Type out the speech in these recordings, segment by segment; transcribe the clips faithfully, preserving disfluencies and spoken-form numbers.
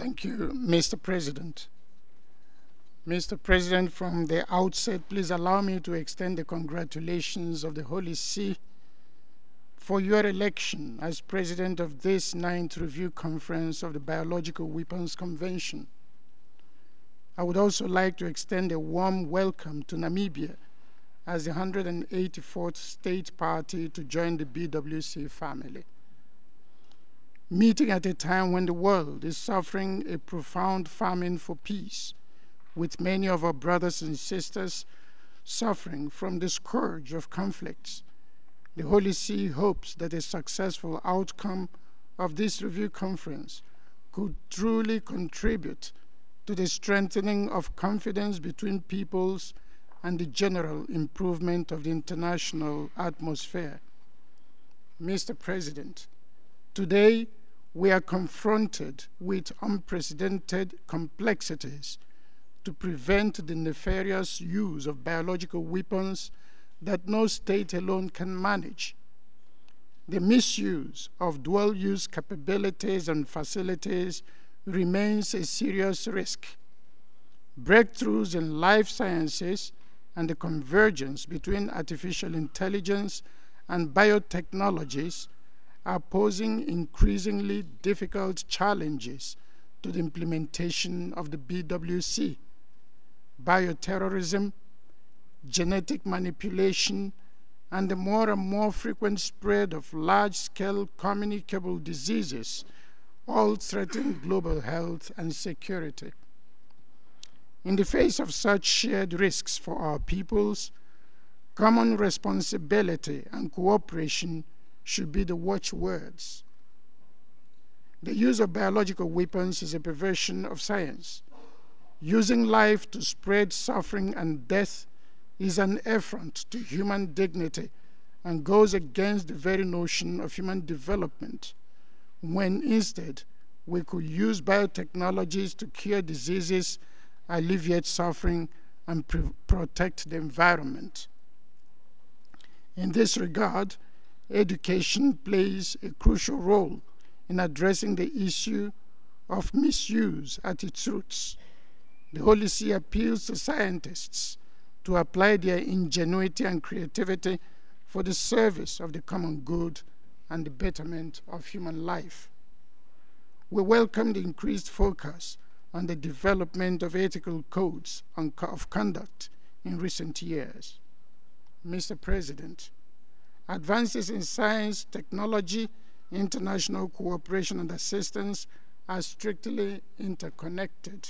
Thank you, Mister President. Mister President, from the outset, please allow me to extend the congratulations of the Holy See for your election as President of this ninth Review Conference of the Biological Weapons Convention. I would also like to extend a warm welcome to Namibia as the one hundred eighty-fourth state party to join the B W C family. Meeting at a time when the world is suffering a profound famine for peace, with many of our brothers and sisters suffering from the scourge of conflicts, the Holy See hopes that a successful outcome of this review conference could truly contribute to the strengthening of confidence between peoples and the general improvement of the international atmosphere. Mister President, today we are confronted with unprecedented complexities to prevent the nefarious use of biological weapons that no state alone can manage. The misuse of dual-use capabilities and facilities remains a serious risk. Breakthroughs in life sciences and the convergence between artificial intelligence and biotechnologies are posing increasingly difficult challenges to the implementation of the B W C. Bioterrorism, genetic manipulation, and the more and more frequent spread of large-scale communicable diseases all threaten global health and security. In the face of such shared risks for our peoples, common responsibility and cooperation should be the watchwords. The use of biological weapons is a perversion of science. Using life to spread suffering and death is an affront to human dignity and goes against the very notion of human development, when instead we could use biotechnologies to cure diseases, alleviate suffering, and protect the environment. In this regard, education plays a crucial role in addressing the issue of misuse at its roots. The Holy See appeals to scientists to apply their ingenuity and creativity for the service of the common good and the betterment of human life. We welcome the increased focus on the development of ethical codes of conduct in recent years. Mister President, advances in science, technology, international cooperation and assistance are strictly interconnected.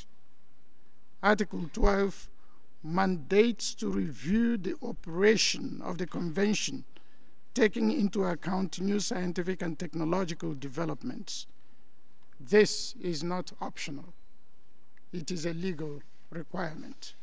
Article twelve mandates to review the operation of the Convention, taking into account new scientific and technological developments. This is not optional. It is a legal requirement.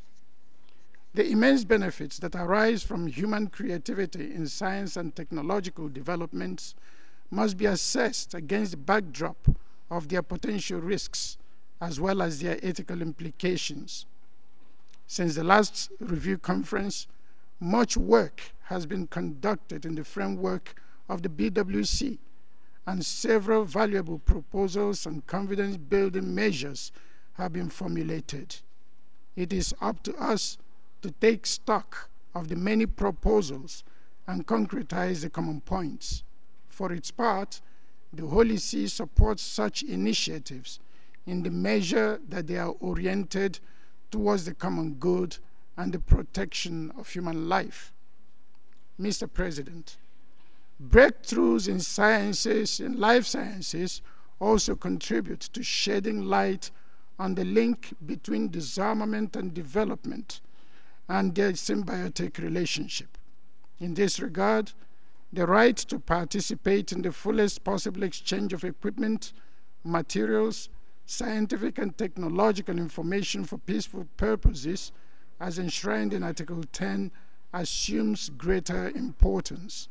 The immense benefits that arise from human creativity in science and technological developments must be assessed against the backdrop of their potential risks as well as their ethical implications. Since the last review conference, much work has been conducted in the framework of the B W C, and several valuable proposals and confidence-building measures have been formulated. It is up to us to take stock of the many proposals and concretize the common points. For its part, the Holy See supports such initiatives in the measure that they are oriented towards the common good and the protection of human life. Mister President, breakthroughs in sciences, in life sciences, also contribute to shedding light on the link between disarmament and development and their symbiotic relationship. In this regard, the right to participate in the fullest possible exchange of equipment, materials, scientific and technological information for peaceful purposes, as enshrined in Article ten, assumes greater importance.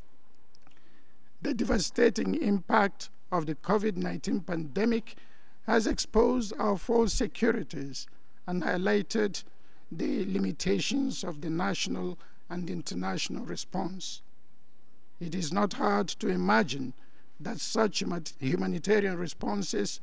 The devastating impact of the COVID nineteen pandemic has exposed our false securities and highlighted the limitations of the national and international response. It is not hard to imagine that such humanitarian responses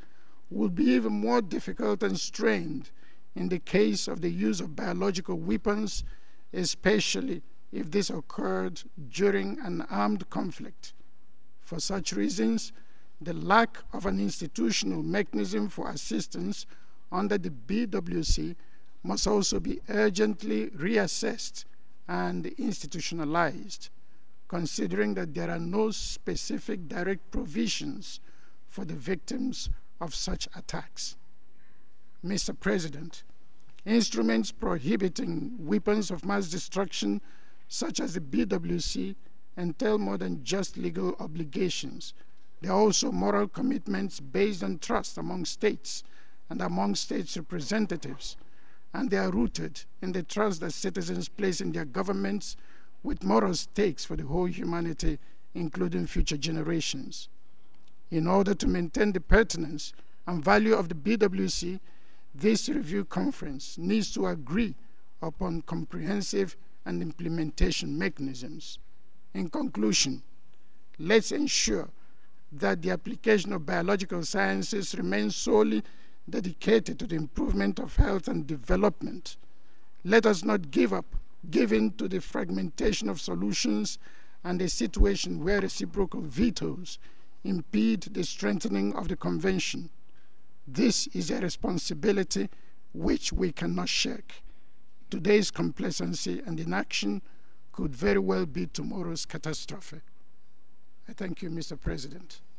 will be even more difficult and strained in the case of the use of biological weapons, especially if this occurred during an armed conflict. For such reasons, the lack of an institutional mechanism for assistance under the B W C must also be urgently reassessed and institutionalized, considering that there are no specific direct provisions for the victims of such attacks. Mister President, instruments prohibiting weapons of mass destruction, such as the B W C, entail more than just legal obligations. They are also moral commitments based on trust among states and among states' representatives, and they are rooted in the trust that citizens place in their governments with moral stakes for the whole humanity, including future generations. In order to maintain the pertinence and value of the B W C, this review conference needs to agree upon comprehensive and implementation mechanisms. In conclusion, let's ensure that the application of biological sciences remains solely dedicated to the improvement of health and development. Let us not give up, give in to the fragmentation of solutions and a situation where reciprocal vetoes impede the strengthening of the Convention. This is a responsibility which we cannot shirk. Today's complacency and inaction could very well be tomorrow's catastrophe. I thank you, Mister President.